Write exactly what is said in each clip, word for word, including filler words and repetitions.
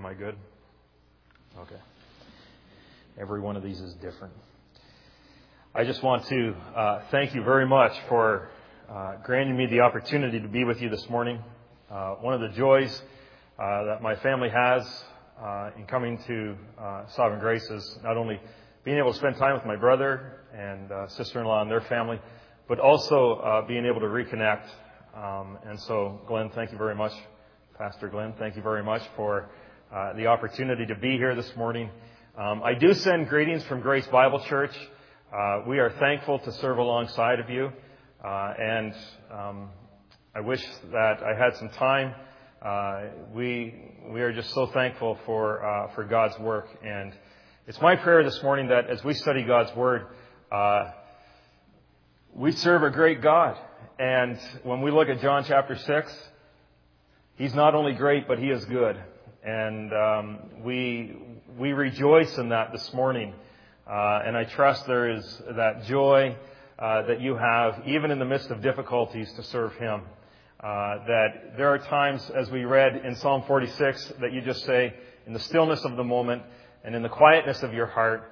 I good? Okay. Every one of these is different. I just want to uh, thank you very much for uh, granting me the opportunity to be with you this morning. Uh, one of the joys uh, that my family has uh, in coming to uh, Sovereign Grace is not only being able to spend time with my brother and uh, sister-in-law and their family, but also uh, being able to reconnect. Um, and so, Glenn, thank you very much. Pastor Glenn, thank you very much for uh, the opportunity to be here this morning. Um, I do send greetings from Grace Bible Church. Uh, we are thankful to serve alongside of you. Uh, and um, I wish that I had some time. Uh, we we are just so thankful for uh, for God's work. And it's my prayer this morning that as we study God's Word, uh, we serve a great God. And when we look at John chapter six, He's not only great, but He is good. And um, we we rejoice in that this morning. Uh, and I trust there is that joy uh, that you have, even in the midst of difficulties, to serve Him. Uh, that there are times, as we read in Psalm forty-six, that you just say, in the stillness of the moment and in the quietness of your heart,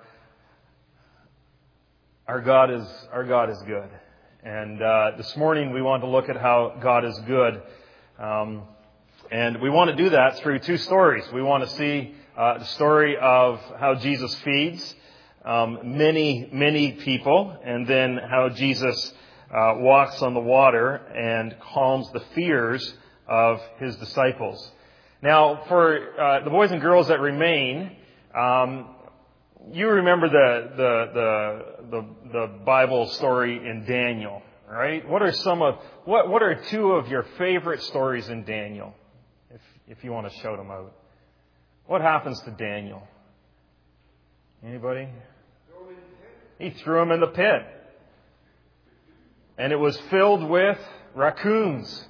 our God is our God is good. And uh, this morning we want to look at how God is good. Um, and we want to do that through two stories. We want to see uh, the story of how Jesus feeds um, many, many people, and then how Jesus uh, walks on the water and calms the fears of His disciples. Now, for uh, the boys and girls that remain, um, you remember the, the the the the Bible story in Daniel, right? What are some of what what are two of your favorite stories in Daniel? If if you want to shout them out, what happens to Daniel? Anybody? He threw him in the pit, and it was filled with raccoons.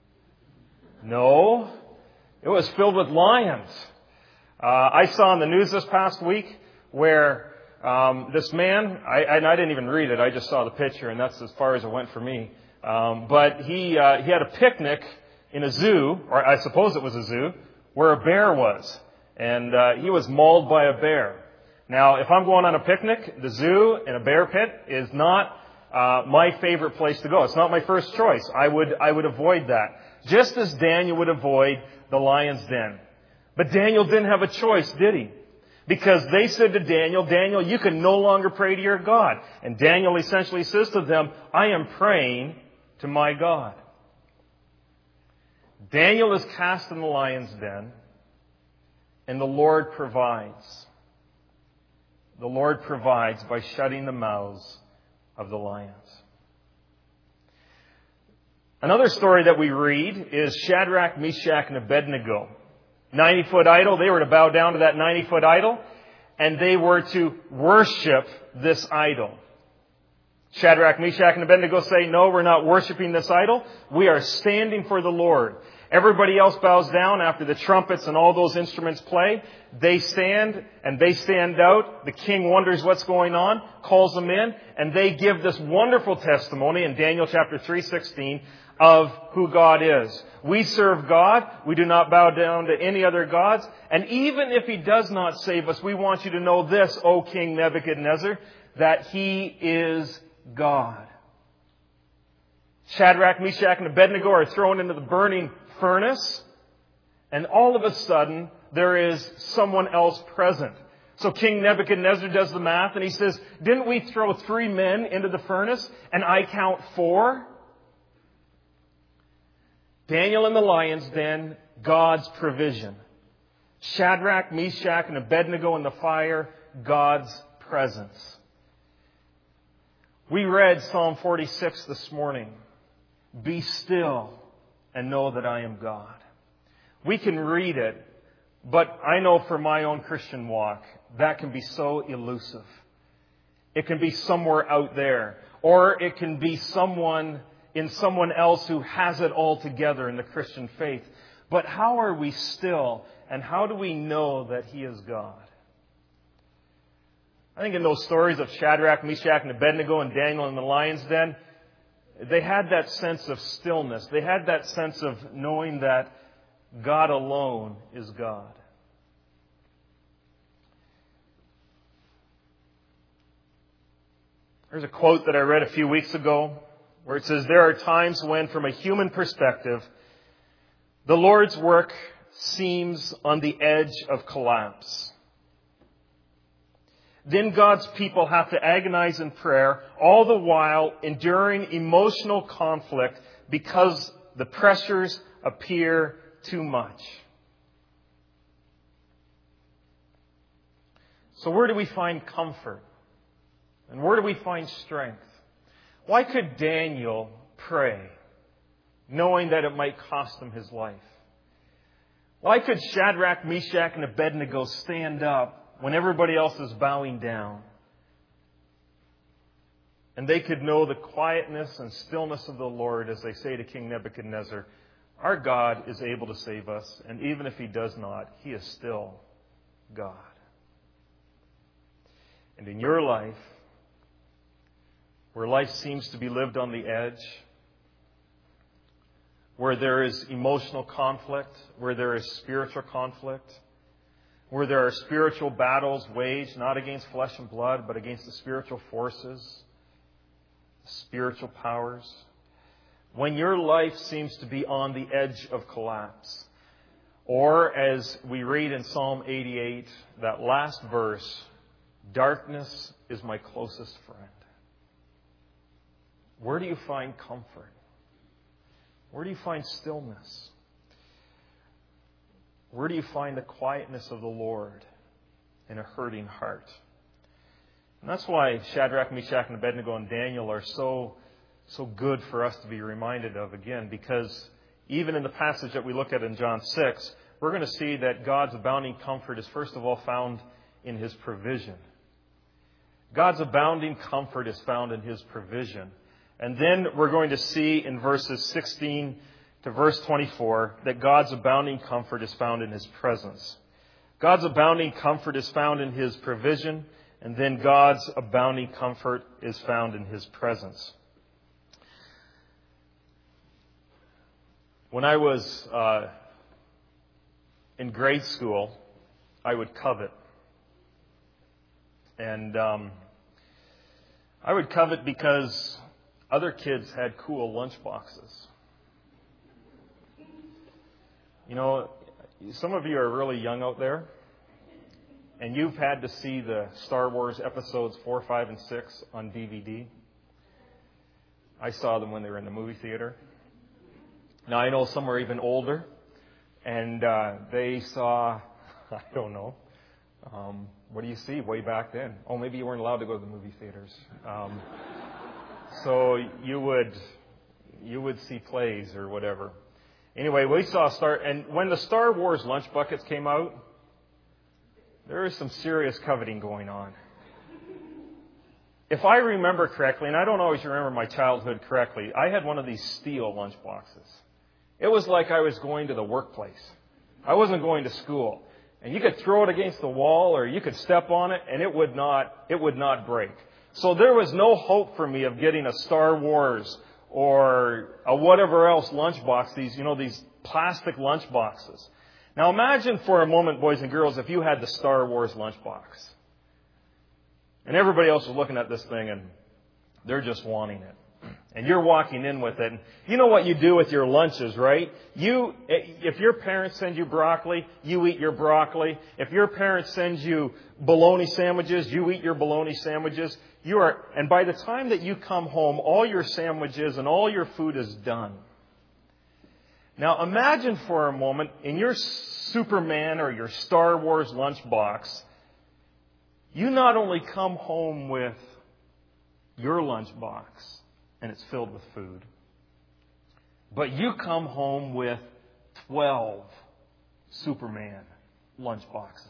No, it was filled with lions. Uh, I saw in the news this past week where um, this man, I, and I didn't even read it, I just saw the picture, and that's as far as it went for me. Um, but he uh, he had a picnic in a zoo, or I suppose it was a zoo, where a bear was. And uh, he was mauled by a bear. Now, if I'm going on a picnic, the zoo and a bear pit is not uh, my favorite place to go. It's not my first choice. I would I would avoid that, just as Daniel would avoid the lion's den. But Daniel didn't have a choice, did he? Because they said to Daniel, Daniel, you can no longer pray to your God. And Daniel essentially says to them, I am praying to my God. Daniel is cast in the lion's den, and the Lord provides. The Lord provides by shutting the mouths of the lions. Another story that we read is Shadrach, Meshach, and Abednego. ninety-foot idol. They were to bow down to that ninety-foot idol, and they were to worship this idol. Shadrach, Meshach, and Abednego say, no, we're not worshiping this idol. We are standing for the Lord. Everybody else bows down after the trumpets and all those instruments play. They stand, and they stand out. The king wonders what's going on, calls them in, and they give this wonderful testimony in Daniel chapter three sixteen of who God is. We serve God. We do not bow down to any other gods. And even if He does not save us, we want you to know this, O King Nebuchadnezzar, that He is God. Shadrach, Meshach, and Abednego are thrown into the burning furnace, and all of a sudden there is someone else present. So King Nebuchadnezzar does the math, and he says, didn't we throw three men into the furnace, and I count four? Daniel in the lion's den, God's provision. Shadrach, Meshach, and Abednego in the fire, God's presence. We read Psalm forty-six this morning. Be still and know that I am God. We can read it, but I know for my own Christian walk, that can be so elusive. It can be somewhere out there, or it can be someone in someone else who has it all together in the Christian faith. But how are we still, and how do we know that He is God? I think in those stories of Shadrach, Meshach, and Abednego and Daniel in the lion's den, they had that sense of stillness. They had that sense of knowing that God alone is God. There's a quote that I read a few weeks ago where it says, there are times when, from a human perspective, the Lord's work seems on the edge of collapse. Then God's people have to agonize in prayer, all the while enduring emotional conflict because the pressures appear too much. So where do we find comfort? And where do we find strength? Why could Daniel pray, knowing that it might cost him his life? Why could Shadrach, Meshach, and Abednego stand up when everybody else is bowing down? And they could know the quietness and stillness of the Lord as they say to King Nebuchadnezzar, our God is able to save us, and even if He does not, He is still God. And in your life, where life seems to be lived on the edge, where there is emotional conflict, where there is spiritual conflict, where there are spiritual battles waged not against flesh and blood, but against the spiritual forces, spiritual powers, when your life seems to be on the edge of collapse, or as we read in Psalm eighty-eight, that last verse, darkness is my closest friend. Where do you find comfort? Where do you find stillness? Where do you find the quietness of the Lord in a hurting heart? And that's why Shadrach, Meshach, and Abednego and Daniel are so, so good for us to be reminded of again, because even in the passage that we look at in John six, we're going to see that God's abounding comfort is first of all found in His provision. God's abounding comfort is found in His provision. And then we're going to see in verses sixteen to verse twenty-four that God's abounding comfort is found in His presence. God's abounding comfort is found in His provision, and then God's abounding comfort is found in His presence. When I was uh, in grade school, I would covet. And um, I would covet because other kids had cool lunch boxes. You know, some of you are really young out there, and you've had to see the Star Wars episodes four, five, and six on D V D. I saw them when they were in the movie theater. Now, I know some are even older, and uh, they saw, I don't know, um, what do you see way back then? Oh, maybe you weren't allowed to go to the movie theaters. Um, so you would you would see plays or whatever. Anyway, we saw Star, and when the Star Wars lunch buckets came out, there was some serious coveting going on. If I remember correctly, and I don't always remember my childhood correctly, I had one of these steel lunch boxes. It was like I was going to the workplace. I wasn't going to school. And you could throw it against the wall or you could step on it and it would not, it would not break. So there was no hope for me of getting a Star Wars or a whatever else lunchbox, these, you know, these plastic lunch boxes. Now imagine for a moment, boys and girls, if you had the Star Wars lunchbox. And everybody else is looking at this thing and they're just wanting it. And you're walking in with it. And you know what you do with your lunches, right? You, if your parents send you broccoli, you eat your broccoli. If your parents send you bologna sandwiches, you eat your bologna sandwiches. You are, and by the time that you come home, all your sandwiches and all your food is done. Now imagine for a moment in your Superman or your Star Wars lunchbox, you not only come home with your lunchbox and it's filled with food, but you come home with twelve Superman lunchboxes.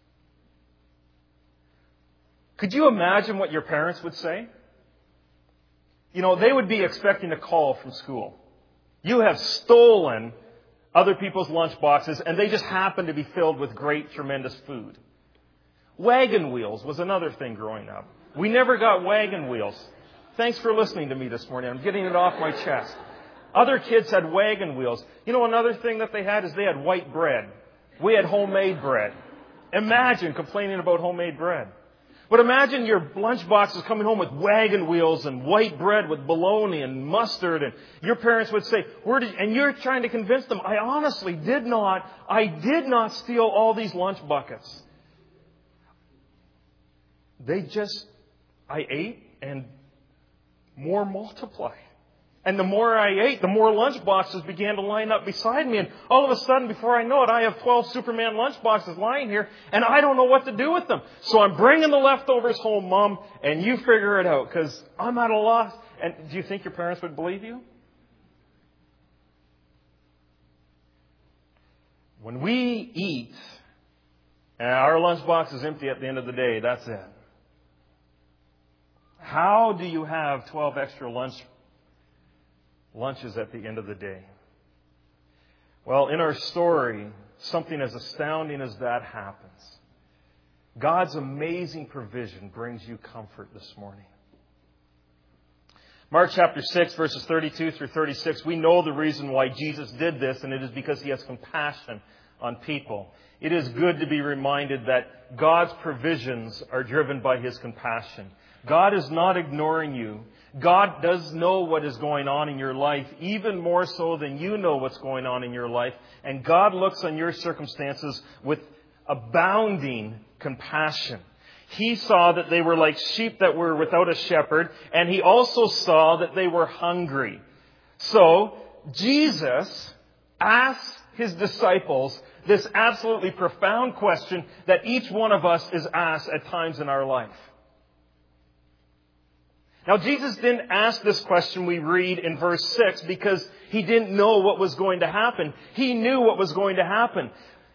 Could you imagine what your parents would say? You know, they would be expecting a call from school. You have stolen other people's lunchboxes and they just happen to be filled with great, tremendous food. Wagon wheels was another thing growing up. We never got wagon wheels. Thanks for listening to me this morning. I'm getting it off my chest. Other kids had wagon wheels. You know, another thing that they had is they had white bread. We had homemade bread. Imagine complaining about homemade bread. But imagine your lunchbox is coming home with wagon wheels and white bread with bologna and mustard, and your parents would say, "Where did?" And you're trying to convince them, "I honestly did not. I did not steal all these lunch buckets. They just, I ate and more multiplied." And the more I ate, the more lunch boxes began to line up beside me. And all of a sudden, before I know it, I have twelve Superman lunch boxes lying here, and I don't know what to do with them. So I'm bringing the leftovers home, Mom, and you figure it out, because I'm at a loss. And do you think your parents would believe you? When we eat, and our lunchbox is empty at the end of the day, that's it. How do you have twelve extra lunch lunches at the end of the day? Well, in our story, something as astounding as that happens. God's amazing provision brings you comfort this morning. Mark chapter six, verses thirty-two through thirty-six, we know the reason why Jesus did this, and it is because He has compassion on people. It is good to be reminded that God's provisions are driven by His compassion. God is not ignoring you. God does know what is going on in your life, even more so than you know what's going on in your life. And God looks on your circumstances with abounding compassion. He saw that they were like sheep that were without a shepherd, and He also saw that they were hungry. So, Jesus asks His disciples this absolutely profound question that each one of us is asked at times in our life. Now, Jesus didn't ask this question we read in verse six because He didn't know what was going to happen. He knew what was going to happen.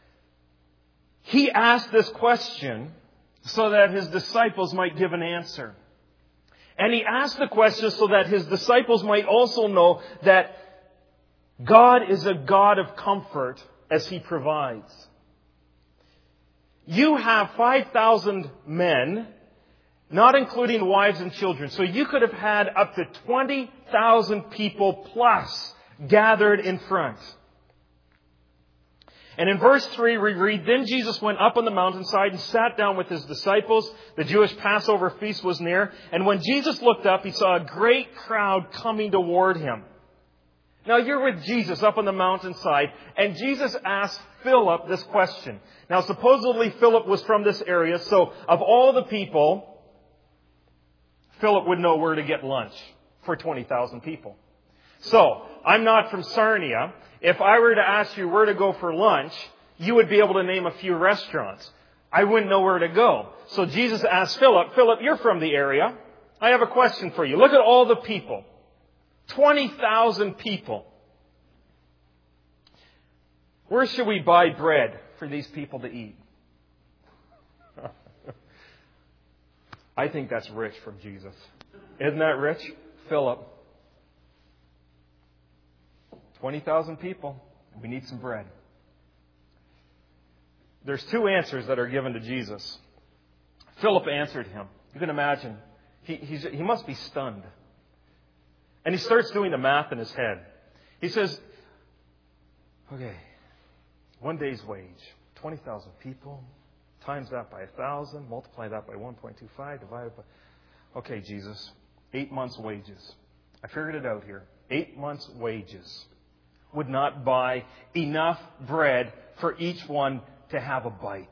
He asked this question so that His disciples might give an answer. And He asked the question so that His disciples might also know that God is a God of comfort as He provides. You have five thousand men, not including wives and children. So you could have had up to twenty thousand people plus gathered in front. And in verse three we read, "Then Jesus went up on the mountainside and sat down with His disciples. The Jewish Passover feast was near. And when Jesus looked up, He saw a great crowd coming toward Him." Now you're with Jesus up on the mountainside, and Jesus asked Philip this question. Now supposedly Philip was from this area, so of all the people, Philip would know where to get lunch for twenty thousand people. So, I'm not from Sarnia. If I were to ask you where to go for lunch, you would be able to name a few restaurants. I wouldn't know where to go. So Jesus asked Philip, "Philip, you're from the area. I have a question for you. Look at all the people. twenty thousand people. Where should we buy bread for these people to eat?" I think that's rich from Jesus. Isn't that rich? Philip. twenty thousand people. We need some bread. There's two answers that are given to Jesus. Philip answered Him. You can imagine. He, he's, he must be stunned. And he starts doing the math in his head. He says, okay, one day's wage, twenty thousand people. Times that by a thousand, multiply that by one point two five, divided by... Okay, Jesus, eight months' wages. I figured it out here. Eight months' wages would not buy enough bread for each one to have a bite.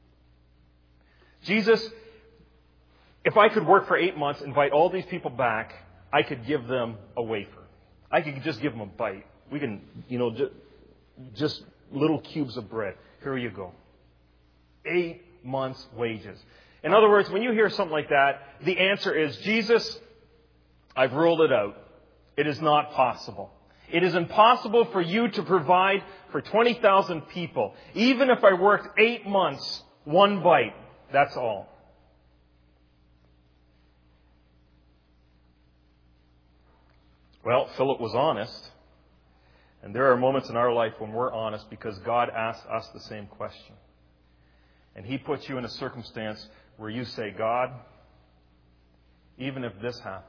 Jesus, if I could work for eight months, invite all these people back, I could give them a wafer. I could just give them a bite. We can, you know, just, just little cubes of bread. Here you go. Eight months' wages. In other words, when you hear something like that, the answer is, Jesus, I've ruled it out. It is not possible. It is impossible for you to provide for twenty thousand people. Even if I worked eight months, one bite, that's all. Well, Philip was honest. And there are moments in our life when we're honest because God asks us the same question. And He puts you in a circumstance where you say, God, even if this happened,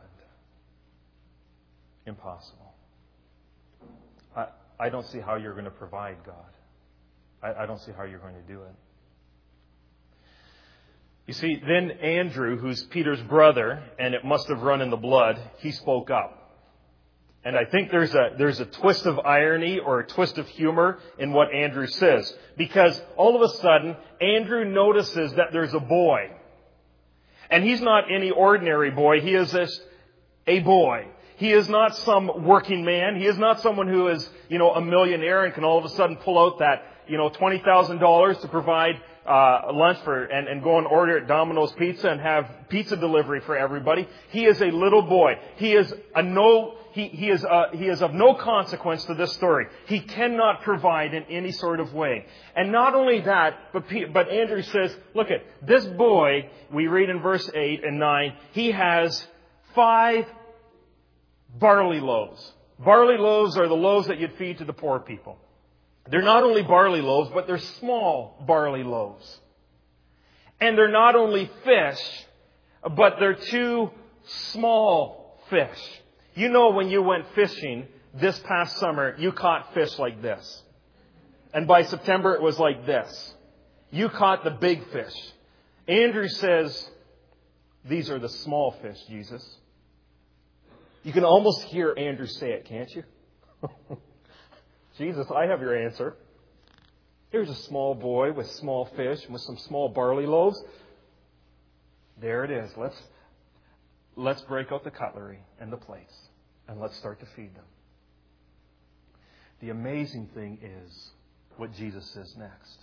impossible. I, I don't see how you're going to provide, God. I, I don't see how you're going to do it. You see, then Andrew, who's Peter's brother, and it must have run in the blood, he spoke up. And I think there's a there's a twist of irony or a twist of humor in what Andrew says. Because all of a sudden, Andrew notices that there's a boy. And he's not any ordinary boy. He is just a boy. He is not some working man. He is not someone who is, you know, a millionaire and can all of a sudden pull out that, you know, twenty thousand dollars to provide uh, lunch for and, and go and order at Domino's Pizza and have pizza delivery for everybody. He is a little boy. He is a no. He, he is uh, he is of no consequence to this story. He cannot provide in any sort of way. And not only that, but P, but Andrew says, look at this boy. We read in verse eight and nine. He has five barley loaves. Barley loaves are the loaves that you'd feed to the poor people. They're not only barley loaves, but they're small barley loaves. And they're not only fish, but they're two small fish. You know, when you went fishing this past summer, you caught fish like this. And by September, it was like this. You caught the big fish. Andrew says, these are the small fish, Jesus. You can almost hear Andrew say it, can't you? Jesus, I have your answer. Here's a small boy with small fish and with some small barley loaves. There it is. Let's let's break out the cutlery and the plates and let's start to feed them. The amazing thing is what Jesus says next.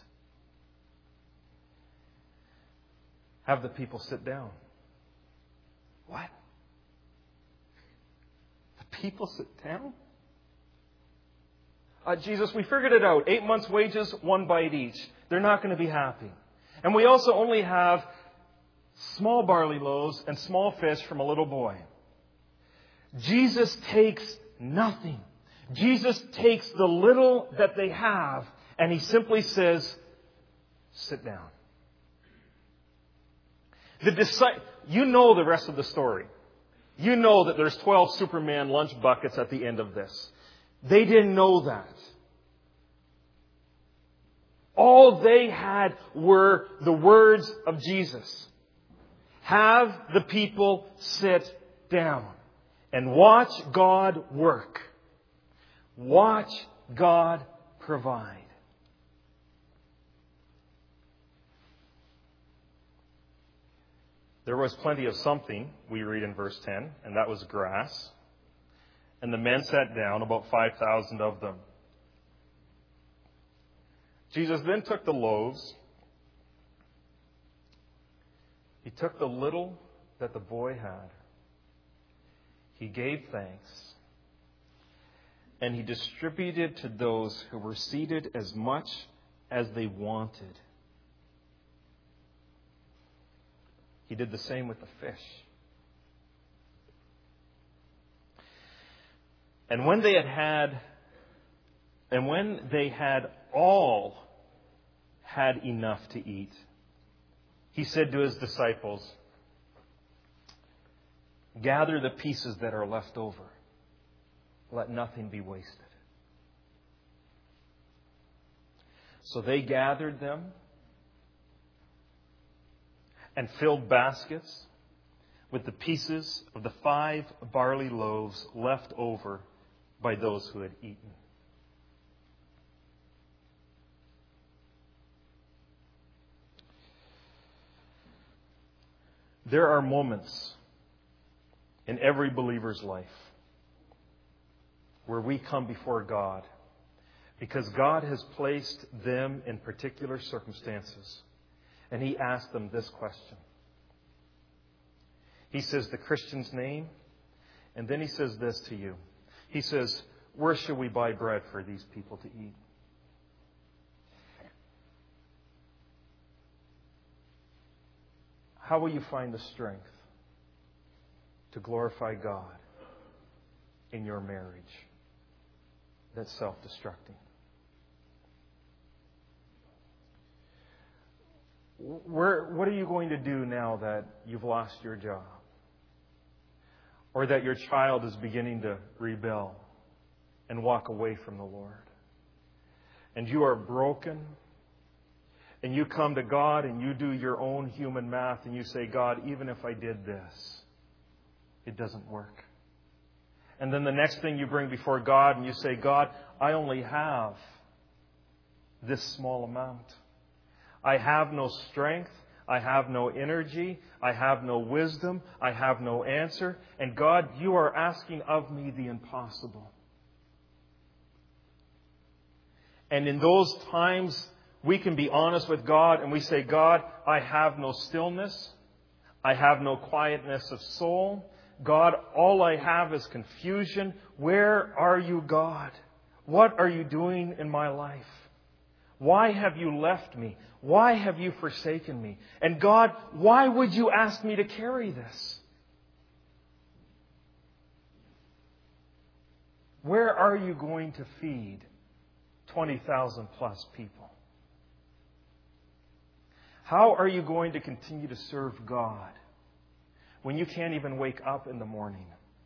Have the people sit down. What? The people sit down? Uh, Jesus, we figured it out. Eight months' wages, one bite each. They're not going to be happy. And we also only have small barley loaves and small fish from a little boy. Jesus takes nothing. Jesus takes the little that they have and He simply says, sit down. The disci- you know the rest of the story. You know that there's twelve Superman lunch buckets at the end of this. They didn't know that. All they had were the words of Jesus. Have the people sit down and watch God work. Watch God provide. There was plenty of something, we read in verse ten, and that was grass. And the men sat down, about five thousand of them. Jesus then took the loaves. He took the little that the boy had. He gave thanks. And He distributed to those who were seated as much as they wanted. He did the same with the fish. And when they had had, and when they had all had enough to eat, He said to His disciples, gather the pieces that are left over. Let nothing be wasted. So they gathered them and filled baskets with the pieces of the five barley loaves left over by those who had eaten. There are moments in every believer's life where we come before God because God has placed them in particular circumstances, and He asked them this question. He says the Christian's name, and then He says this to you. He says, where shall we buy bread for these people to eat? How will you find the strength to glorify God in your marriage that's self-destructing? Where, what are you going to do now that you've lost your job? Or that your child is beginning to rebel and walk away from the Lord? And you are broken And you come to God and you do your own human math and you say, God, even if I did this, it doesn't work. And then the next thing you bring before God and you say, God, I only have this small amount. I have no strength. I have no energy. I have no wisdom. I have no answer. And God, you are asking of me the impossible. And in those times, we can be honest with God and we say, God, I have no stillness. I have no quietness of soul. God, all I have is confusion. Where are you, God? What are you doing in my life? Why have you left me? Why have you forsaken me? And God, why would you ask me to carry this? Where are you going to feed twenty thousand plus people? How are you going to continue to serve God when you can't even wake up in the morning?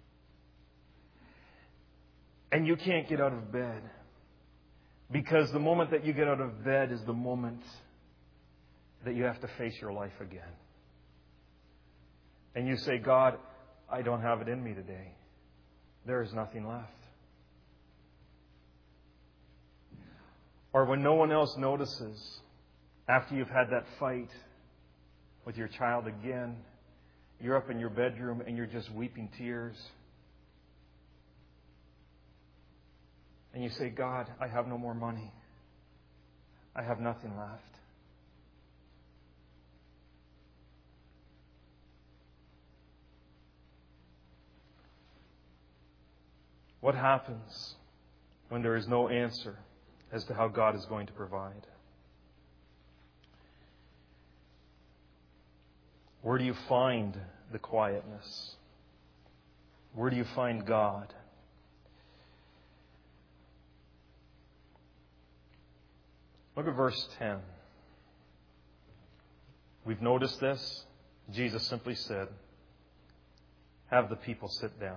And you can't get out of bed? Because the moment that you get out of bed is the moment that you have to face your life again. And you say, God, I don't have it in me today. There is nothing left. Or when no one else notices, after you've had that fight with your child again, you're up in your bedroom and you're just weeping tears. And you say, God, I have no more money. I have nothing left. What happens when there is no answer as to how God is going to provide? Where do you find the quietness? Where do you find God? Look at verse ten. We've noticed this. Jesus simply said, have the people sit down.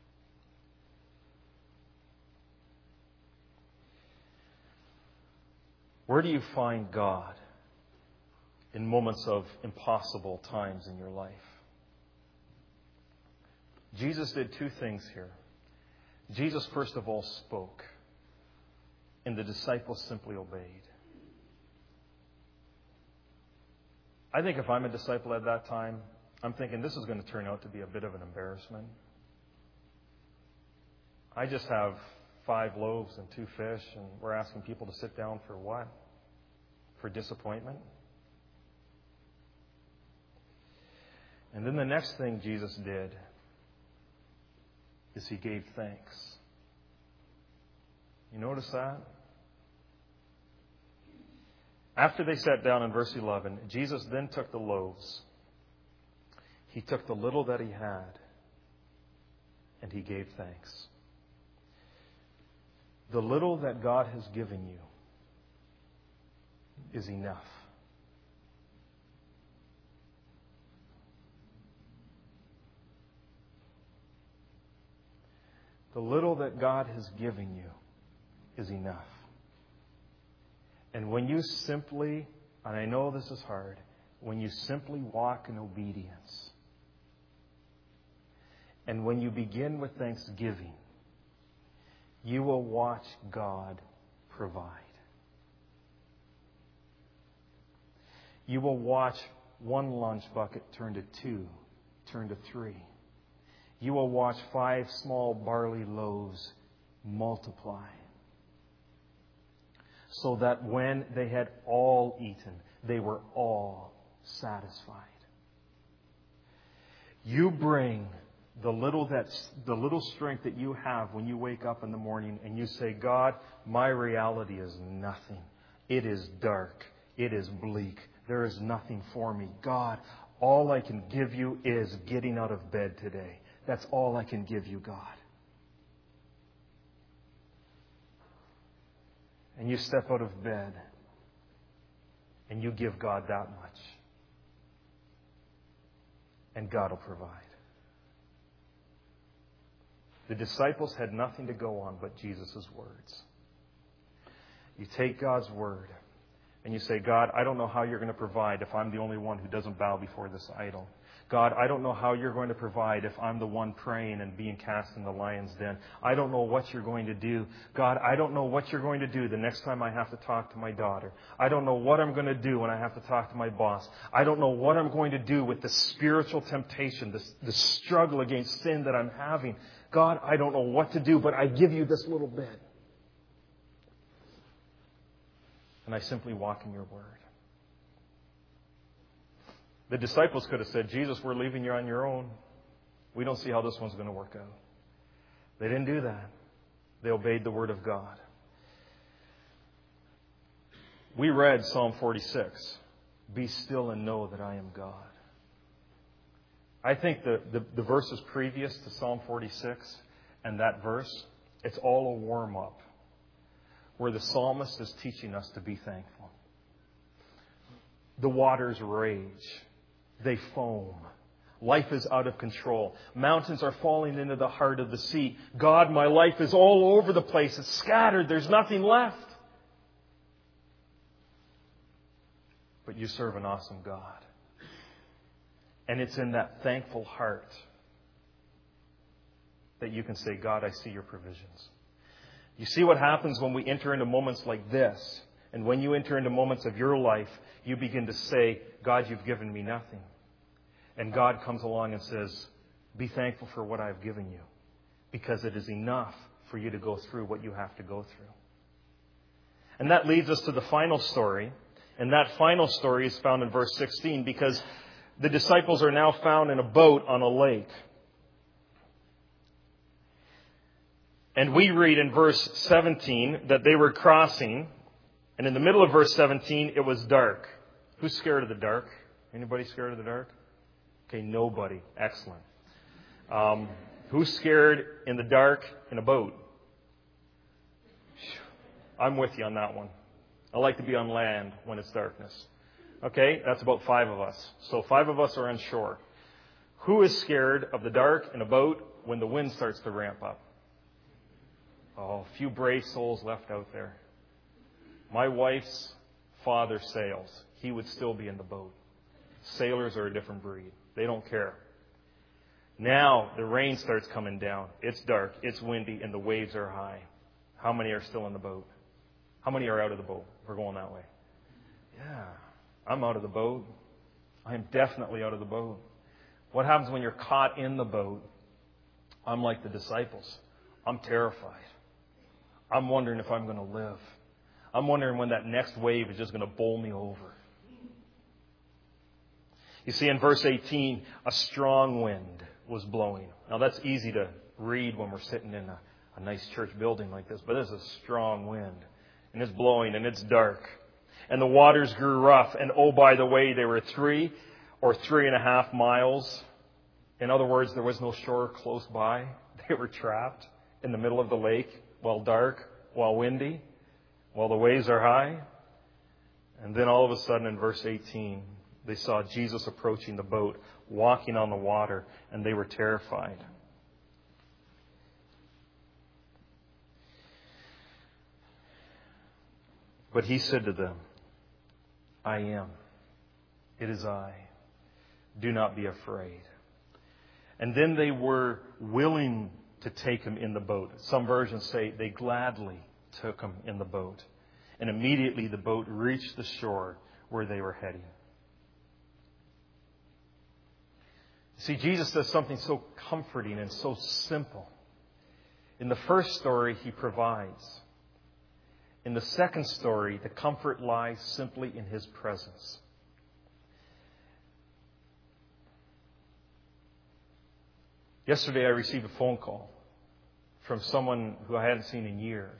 Where do you find God in moments of impossible times in your life? Jesus did two things here. Jesus, first of all, spoke, and the disciples simply obeyed. I think if I'm a disciple at that time, I'm thinking this is going to turn out to be a bit of an embarrassment. I just have five loaves and two fish, and we're asking people to sit down for what? For disappointment? And then the next thing Jesus did is He gave thanks. You notice that? After they sat down in verse eleven, Jesus then took the loaves. He took the little that He had, and He gave thanks. The little that God has given you is enough. The little that God has given you is enough. And when you simply, and I know this is hard, when you simply walk in obedience, and when you begin with thanksgiving, you will watch God provide. You will watch one lunch bucket turn to two, turn to three. You will watch five small barley loaves multiply, so that when they had all eaten, they were all satisfied. You bring the little that's the little strength that you have when you wake up in the morning and you say, God, my reality is nothing. It is dark. It is bleak. There is nothing for me. God, all I can give you is getting out of bed today. That's all I can give you, God. And you step out of bed and you give God that much. And God will provide. The disciples had nothing to go on but Jesus' words. You take God's word And you say, God, I don't know how you're going to provide if I'm the only one who doesn't bow before this idol. God, I don't know how you're going to provide if I'm the one praying and being cast in the lion's den. I don't know what you're going to do. God, I don't know what you're going to do the next time I have to talk to my daughter. I don't know what I'm going to do when I have to talk to my boss. I don't know what I'm going to do with the spiritual temptation, the, the struggle against sin that I'm having. God, I don't know what to do, but I give you this little bit. And I simply walk in your word. The disciples could have said, Jesus, we're leaving you on your own. We don't see how this one's going to work out. They didn't do that. They obeyed the word of God. We read Psalm forty-six. Be still and know that I am God. I think the, the, the verses previous to Psalm forty-six and that verse, it's all a warm-up where the psalmist is teaching us to be thankful. The waters rage. They foam. Life is out of control. Mountains are falling into the heart of the sea. God, my life is all over the place. It's scattered. There's nothing left. But you serve an awesome God. And it's in that thankful heart that you can say, God, I see your provisions. You see what happens when we enter into moments like this. And when you enter into moments of your life, you begin to say, God, you've given me nothing. And God comes along and says, be thankful for what I've given you, because it is enough for you to go through what you have to go through. And that leads us to the final story. And that final story is found in verse sixteen, because the disciples are now found in a boat on a lake. And we read in verse seventeen that they were crossing. And in the middle of verse seventeen, it was dark. Who's scared of the dark? Anybody scared of the dark? Okay, nobody. Excellent. Um, who's scared in the dark in a boat? I'm with you on that one. I like to be on land when it's darkness. Okay, that's about five of us. So five of us are on shore. Who is scared of the dark in a boat when the wind starts to ramp up? Oh, a few brave souls left out there. My wife's father sails. He would still be in the boat. Sailors are a different breed. They don't care. Now the rain starts coming down. It's dark. It's windy. And the waves are high. How many are still in the boat? How many are out of the boat? We're going that way. Yeah, I'm out of the boat. I am definitely out of the boat. What happens when you're caught in the boat? I'm like the disciples. I'm terrified. I'm wondering if I'm going to live. I'm wondering when that next wave is just going to bowl me over. You see, in verse eighteen, a strong wind was blowing. Now, that's easy to read when we're sitting in a, a nice church building like this, but this is a strong wind. And it's blowing, and it's dark. And the waters grew rough, and oh, by the way, they were three or three and a half miles. In other words, there was no shore close by. They were trapped in the middle of the lake while dark, while windy, while the waves are high. And then all of a sudden in verse eighteen, they saw Jesus approaching the boat, walking on the water, and they were terrified. But he said to them, I am. It is I. Do not be afraid. And then they were willing to take him in the boat. Some versions say they gladly took him in the boat. And immediately the boat reached the shore where they were heading. See, Jesus does something so comforting and so simple. In the first story, he provides. In the second story, the comfort lies simply in his presence. Yesterday, I received a phone call from someone who I hadn't seen in years.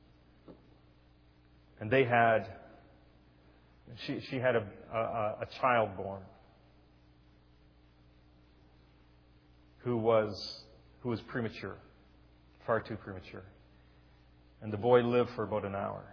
And they had, she, she had a, a, a child born who was, who was premature, far too premature. And the boy lived for about an hour.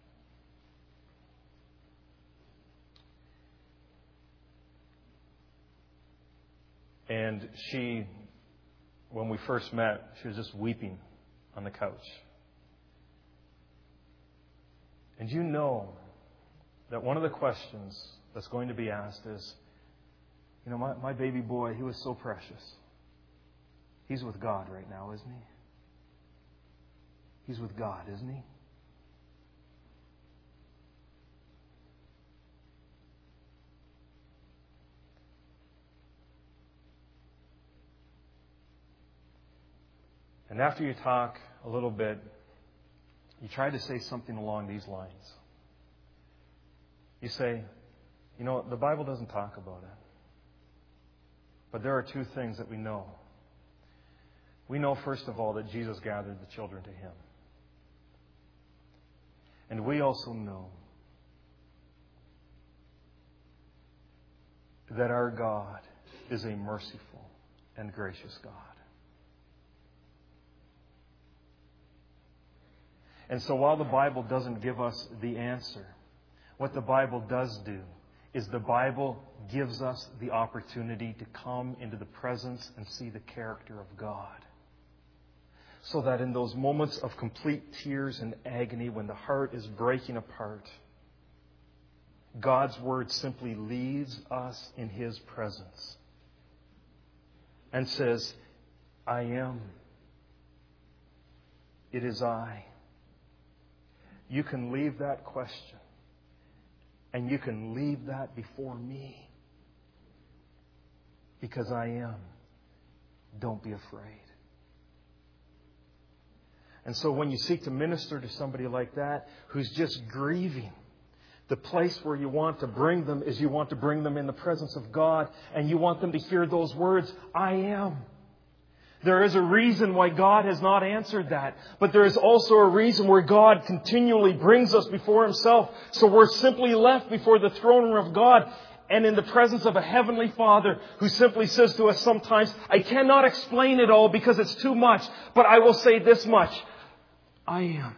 And she, when we first met, she was just weeping on the couch. And you know that one of the questions that's going to be asked is, you know, my, my baby boy, he was so precious. He's with God right now, isn't he? He's with God, isn't he? And after you talk a little bit, you try to say something along these lines. You say, you know, the Bible doesn't talk about it. But there are two things that we know. We know, first of all, that Jesus gathered the children to Him. And we also know that our God is a merciful and gracious God. And so while the Bible doesn't give us the answer, what the Bible does do is the Bible gives us the opportunity to come into the presence and see the character of God. So that in those moments of complete tears and agony, when the heart is breaking apart, God's Word simply leaves us in His presence and says, I am. It is I. You can leave that question and you can leave that before me because I am. Don't be afraid. And so when you seek to minister to somebody like that who's just grieving, the place where you want to bring them is you want to bring them in the presence of God, and you want them to hear those words, I am. There is a reason why God has not answered that. But there is also a reason where God continually brings us before Himself. So we're simply left before the throne room of God and in the presence of a Heavenly Father who simply says to us sometimes, I cannot explain it all because it's too much, but I will say this much. I am.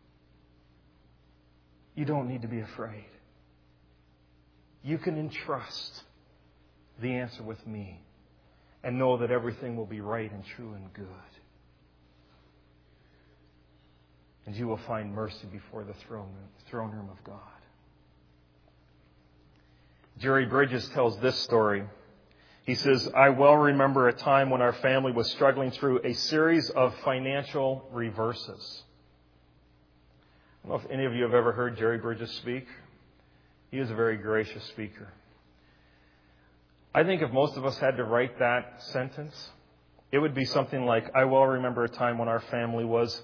You don't need to be afraid. You can entrust the answer with me and know that everything will be right and true and good. And you will find mercy before the throne, throne room of God. Jerry Bridges tells this story. He says, I well remember a time when our family was struggling through a series of financial reverses. I don't know if any of you have ever heard Jerry Bridges speak. He is a very gracious speaker. I think if most of us had to write that sentence, it would be something like, I well remember a time when our family was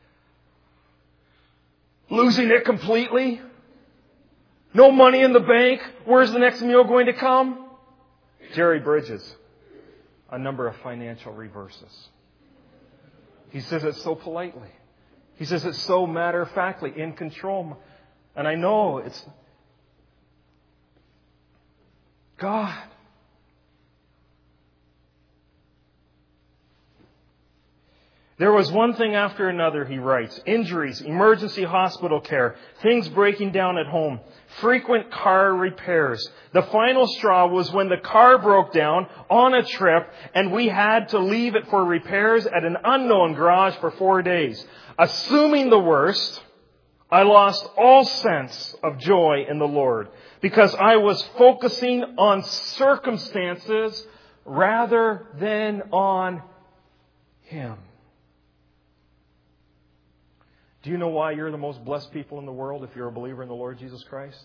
losing it completely. No money in the bank. Where's the next meal going to come? Jerry Bridges, a number of financial reverses. He says it so politely. He says it so matter-of-factly, in control. And I know it's God. There was one thing after another, he writes. Injuries, emergency hospital care, things breaking down at home, frequent car repairs. The final straw was when the car broke down on a trip and we had to leave it for repairs at an unknown garage for four days. Assuming the worst, I lost all sense of joy in the Lord because I was focusing on circumstances rather than on Him. Do you know why you're the most blessed people in the world if you're a believer in the Lord Jesus Christ?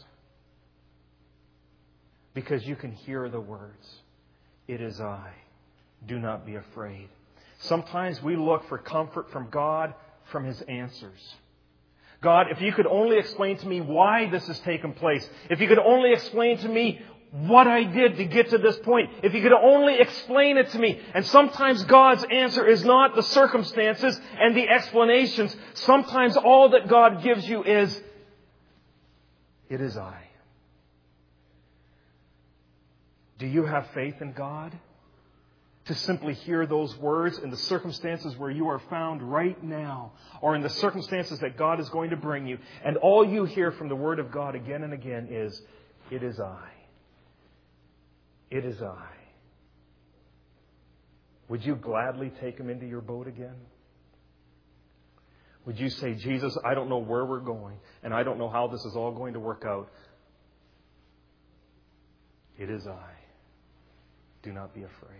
Because you can hear the words, it is I. Do not be afraid. Sometimes we look for comfort from God from His answers. God, if you could only explain to me why this has taken place, if you could only explain to me what I did to get to this point, if you could only explain it to me. And sometimes God's answer is not the circumstances and the explanations. Sometimes all that God gives you is, it is I. Do you have faith in God? To simply hear those words in the circumstances where you are found right now, or in the circumstances that God is going to bring you, and all you hear from the Word of God again and again is, it is I. It is I. Would you gladly take Him into your boat again? Would you say, Jesus, I don't know where we're going, and I don't know how this is all going to work out, It is I. Do not be afraid.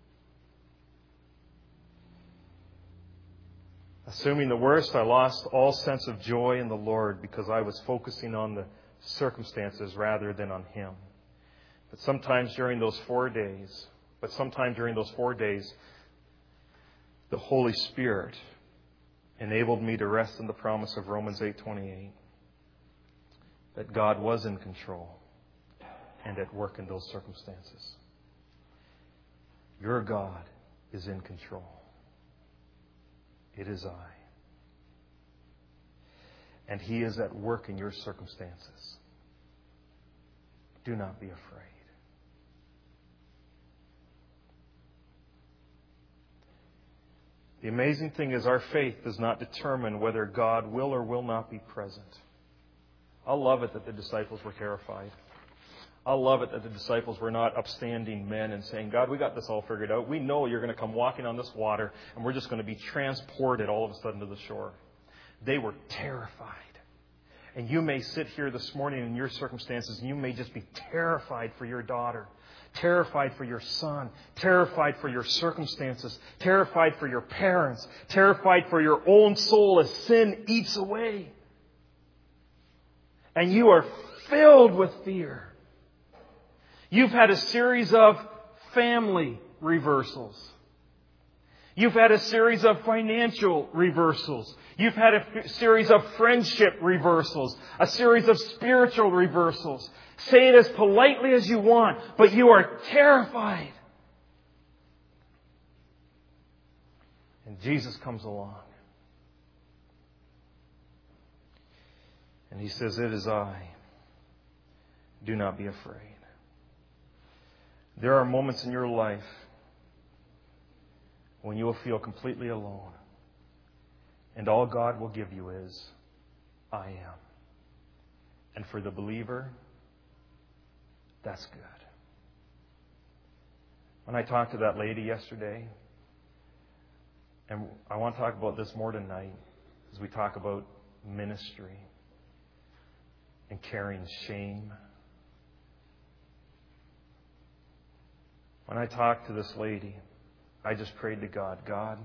Assuming the worst, I lost all sense of joy in the Lord because I was focusing on the circumstances rather than on Him. But sometimes during those four days, but sometime during those four days, the Holy Spirit enabled me to rest in the promise of Romans eight twenty-eight, that God was in control and at work in those circumstances. Your God is in control. It is I. And He is at work in your circumstances. Do not be afraid. The amazing thing is our faith does not determine whether God will or will not be present. I love it that the disciples were terrified. I love it that the disciples were not upstanding men and saying, God, we got this all figured out. We know you're going to come walking on this water and we're just going to be transported all of a sudden to the shore. They were terrified. And you may sit here this morning in your circumstances and you may just be terrified for your daughter, terrified for your son, terrified for your circumstances, terrified for your parents, terrified for your own soul as sin eats away. And you are filled with fear. You've had a series of family reversals. You've had a series of financial reversals. You've had a f- series of friendship reversals. A series of spiritual reversals. Say it as politely as you want, but you are terrified. And Jesus comes along. And He says, it is I. Do not be afraid. There are moments in your life when you will feel completely alone. And all God will give you is, I am. And for the believer, that's good. When I talked to that lady yesterday, and I want to talk about this more tonight, as we talk about ministry and carrying shame. When I talked to this lady, I just prayed to God, God,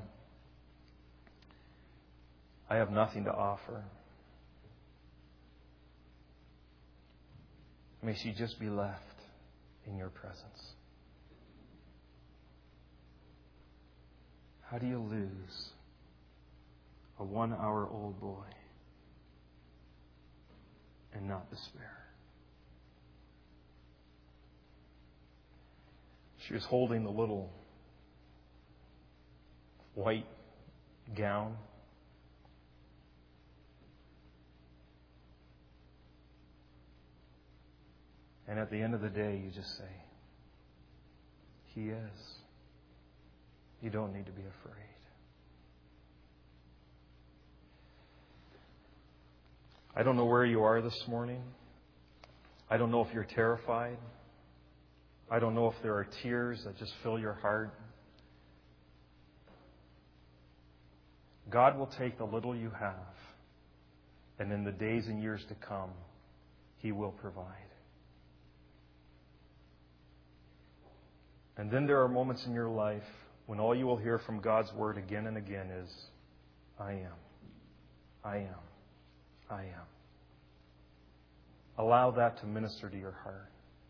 I have nothing to offer. May she just be left in your presence. How do you lose a one-hour-old boy and not despair? She was holding the little white gown. And at the end of the day, you just say, He is. You don't need to be afraid. I don't know where you are this morning. I don't know if you're terrified. I don't know if there are tears that just fill your heart. God will take the little you have, and in the days and years to come, He will provide. And then there are moments in your life when all you will hear from God's Word again and again is, I am. I am. I am. Allow that to minister to your heart.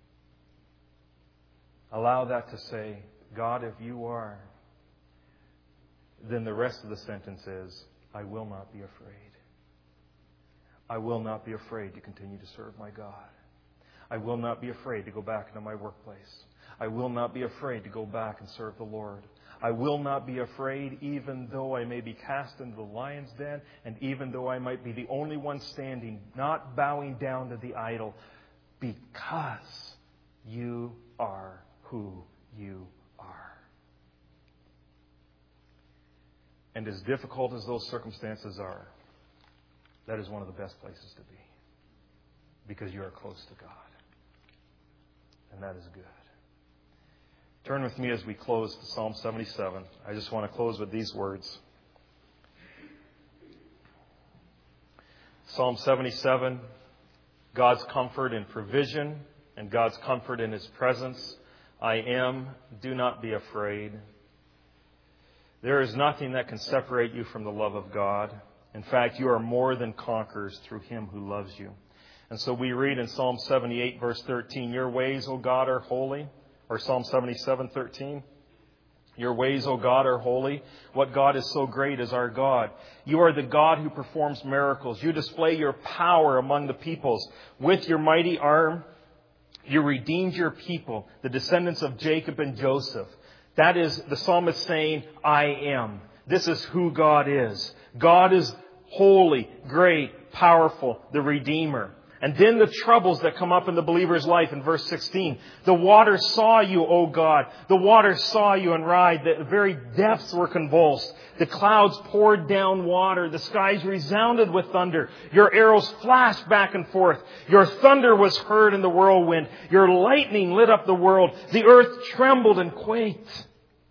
Allow that to say, God, if you are, then the rest of the sentence is, I will not be afraid. I will not be afraid to continue to serve my God. I will not be afraid to go back into my workplace. I will not be afraid to go back and serve the Lord. I will not be afraid even though I may be cast into the lion's den and even though I might be the only one standing, not bowing down to the idol, because you are who you are. And as difficult as those circumstances are, that is one of the best places to be. Because you are close to God. And that is good. Turn with me as we close to Psalm seventy-seven. I just want to close with these words. Psalm seventy-seven, God's comfort and provision and God's comfort in His presence. I am. Do not be afraid. There is nothing that can separate you from the love of God. In fact, you are more than conquerors through Him who loves you. And so we read in Psalm seventy-eight, verse thirteen, your ways, O God, are holy. Or Psalm seventy-seven, thirteen. Your ways, O God, are holy. What God is so great is our God. You are the God who performs miracles. You display your power among the peoples. With your mighty arm, you redeemed your people, the descendants of Jacob and Joseph. That is the psalmist saying, I am. This is who God is. God is holy, great, powerful, the Redeemer. And then the troubles that come up in the believer's life in verse sixteen. The waters saw you, O God. The waters saw you and writhed. The very depths were convulsed. The clouds poured down water. The skies resounded with thunder. Your arrows flashed back and forth. Your thunder was heard in the whirlwind. Your lightning lit up the world. The earth trembled and quaked.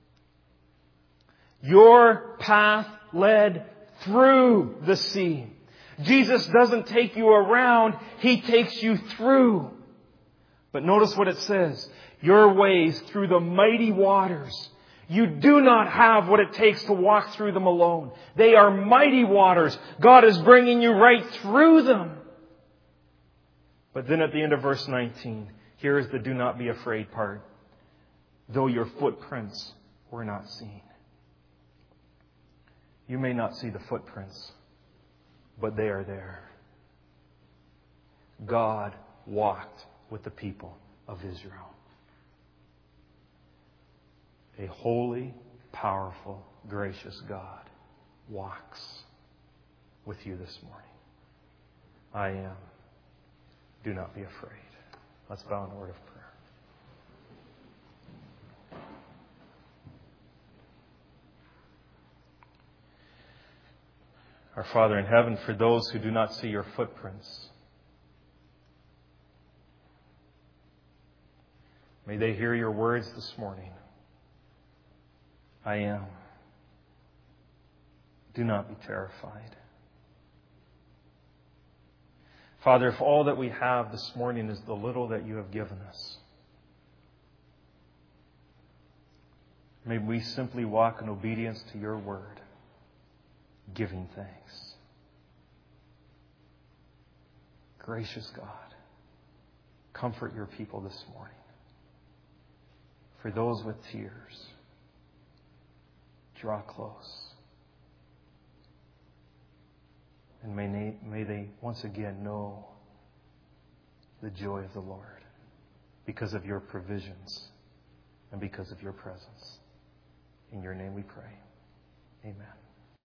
Your path led through the sea. Jesus doesn't take you around. He takes you through. But notice what it says. Your ways through the mighty waters. You do not have what it takes to walk through them alone. They are mighty waters. God is bringing you right through them. But then at the end of verse nineteen, here is the do not be afraid part. Though your footprints were not seen. You may not see the footprints, but they are there. God walked with the people of Israel. A holy, powerful, gracious God walks with you this morning. I am. Do not be afraid. Let's bow in a word of prayer. Our Father in heaven, for those who do not see your footprints, may they hear your words this morning. I am. Do not be terrified. Father, if all that we have this morning is the little that you have given us, may we simply walk in obedience to your word, giving thanks. Gracious God, comfort your people this morning. For those with tears, draw close. And may they, may they once again know the joy of the Lord because of your provisions and because of your presence. In your name we pray. Amen.